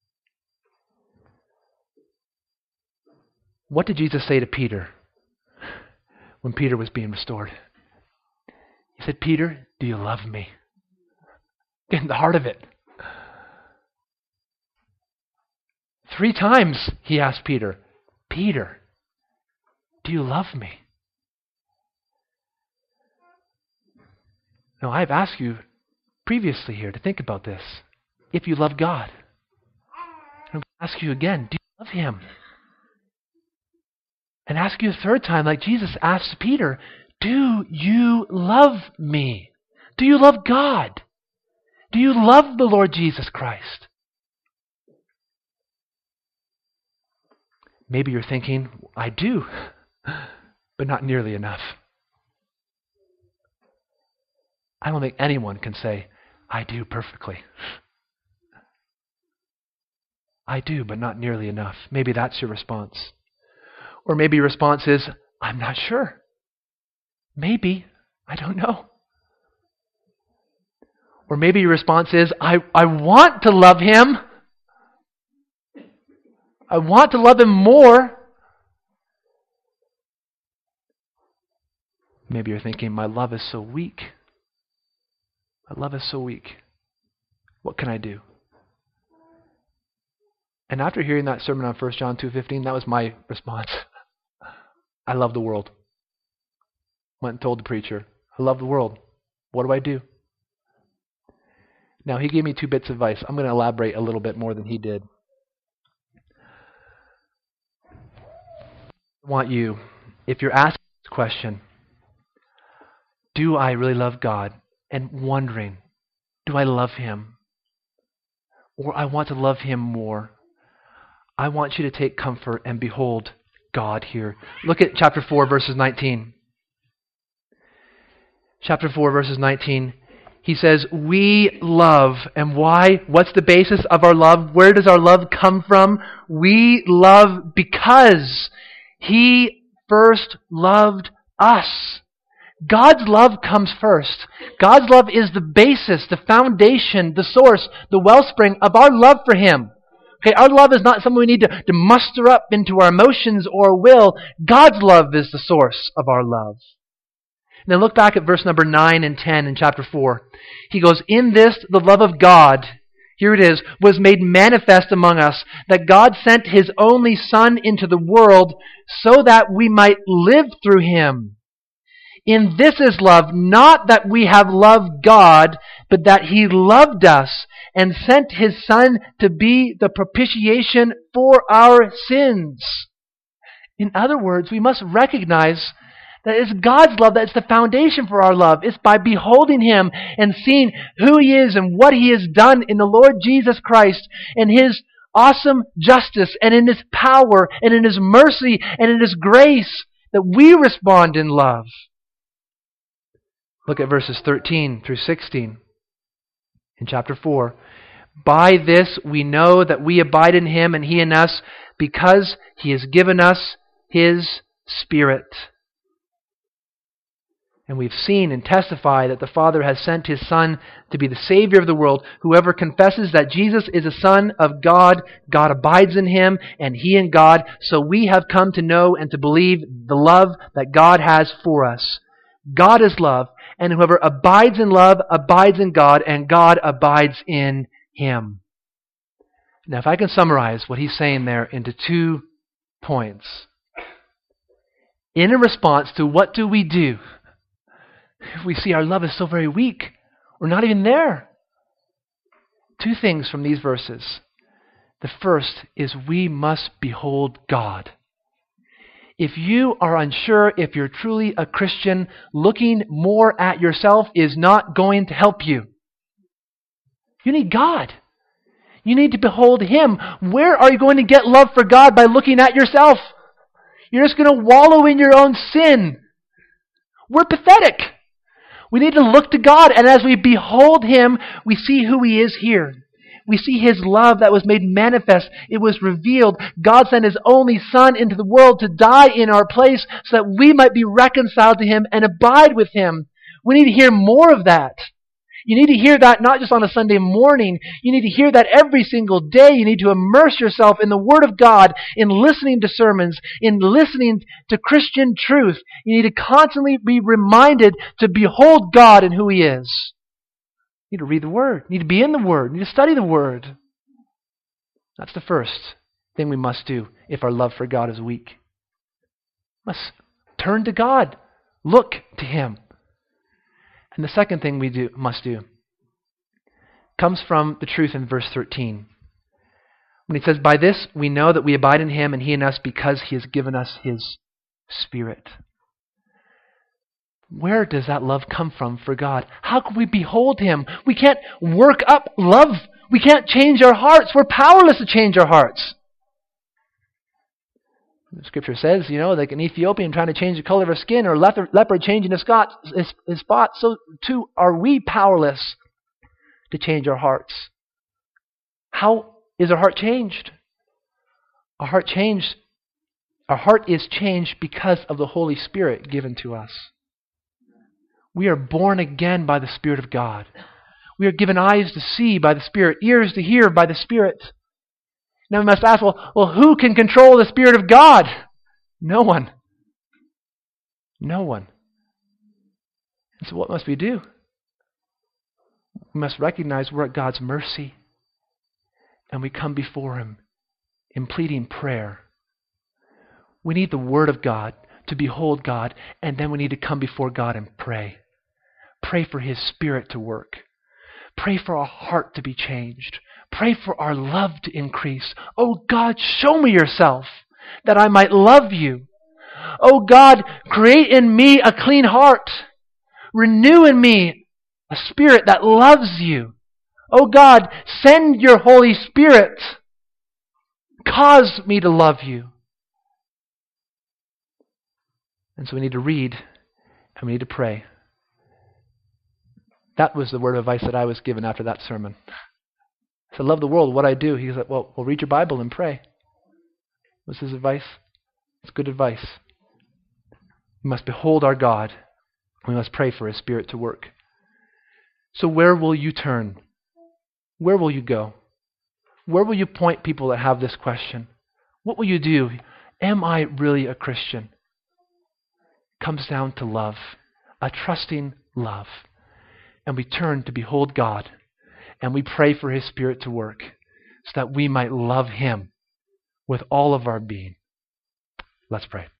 What did Jesus say to Peter when Peter was being restored? He said, Peter, do you love me? Get in the heart of it. 3 times He asked Peter, Peter, do you love me? Now, I've asked you previously here to think about this. If you love God, I'm going to ask you again, do you love Him? And ask you a third time, like Jesus asked Peter, do you love me? Do you love God? Do you love the Lord Jesus Christ? Maybe you're thinking, I do, but not nearly enough. I don't think anyone can say, I do perfectly. I do, but not nearly enough. Maybe that's your response. Or maybe your response is, I'm not sure. Maybe. I don't know. Or maybe your response is, I want to love Him. I want to love Him more. Maybe you're thinking, my love is so weak. My love is so weak. What can I do? And after hearing that sermon on 1 John 2:15, that was my response. I love the world. Went and told the preacher, I love the world. What do I do? Now, he gave me 2 bits of advice. I'm going to elaborate a little bit more than he did. I want you, if you're asking this question, do I really love God? And wondering, do I love Him? Or I want to love Him more. I want you to take comfort and behold God here. Look at chapter 4, verses 19. Chapter 4, verses 19. He says, we love. And why? What's the basis of our love? Where does our love come from? We love because He first loved us. God's love comes first. God's love is the basis, the foundation, the source, the wellspring of our love for Him. Okay, our love is not something we need to muster up into our emotions or will. God's love is the source of our love. And then look back at verse number 9 and 10 in chapter 4. He goes, in this, the love of God, here it is, was made manifest among us, that God sent His only Son into the world so that we might live through Him. In this is love, not that we have loved God, but that He loved us and sent His Son to be the propitiation for our sins. In other words, we must recognize that it's God's love that's the foundation for our love. It's by beholding Him and seeing who He is and what He has done in the Lord Jesus Christ and His awesome justice and in His power and in His mercy and in His grace that we respond in love. Look at verses 13 through 16 in chapter 4. By this we know that we abide in Him and He in us, because He has given us His Spirit. And we've seen and testified that the Father has sent His Son to be the Savior of the world. Whoever confesses that Jesus is a Son of God, God abides in Him, and He in God. So we have come to know and to believe the love that God has for us. God is love, and whoever abides in love abides in God, and God abides in him. Now, if I can summarize what he's saying there into 2 points. In a response to what do we do if we see our love is so very weak, or not even there? 2 things from these verses. The first is we must behold God. If you are unsure if you're truly a Christian, looking more at yourself is not going to help you. You need God. You need to behold Him. Where are you going to get love for God? By looking at yourself. You're just going to wallow in your own sin. We're pathetic. We need to look to God, and as we behold Him, we see who He is here. We see His love that was made manifest. It was revealed. God sent His only Son into the world to die in our place so that we might be reconciled to Him and abide with Him. We need to hear more of that. You need to hear that not just on a Sunday morning. You need to hear that every single day. You need to immerse yourself in the Word of God, in listening to sermons, in listening to Christian truth. You need to constantly be reminded to behold God and who He is. You need to read the Word. You need to be in the Word. You need to study the Word. That's the first thing we must do if our love for God is weak. We must turn to God. Look to Him. And the second thing we must do comes from the truth in verse 13. When he says, by this we know that we abide in Him and He in us, because He has given us His Spirit. Where does that love come from for God? How can we behold Him? We can't work up love. We can't change our hearts. We're powerless to change our hearts. The Scripture says, like an Ethiopian trying to change the color of his skin, or a leopard changing his spots, so too are we powerless to change our hearts. How is our heart changed? Our heart is changed because of the Holy Spirit given to us. We are born again by the Spirit of God. We are given eyes to see by the Spirit, ears to hear by the Spirit. Now we must ask, well, who can control the Spirit of God? No one. No one. And so what must we do? We must recognize we're at God's mercy, and we come before Him in pleading prayer. We need the Word of God to behold God, and then we need to come before God and pray. Pray for His Spirit to work. Pray for our heart to be changed. Pray for our love to increase. Oh God, show me yourself, that I might love you. Oh God, create in me a clean heart. Renew in me a spirit that loves you. Oh God, send your Holy Spirit. Cause me to love you. And so we need to read and we need to pray. That was the word of advice that I was given after that sermon. I said, love the world, what I do. He said, well, read your Bible and pray. Was his advice? It's good advice. We must behold our God. We must pray for His Spirit to work. So where will you turn? Where will you go? Where will you point people that have this question? What will you do? Am I really a Christian? It comes down to love, a trusting love. And we turn to behold God, and we pray for His Spirit to work so that we might love Him with all of our being. Let's pray.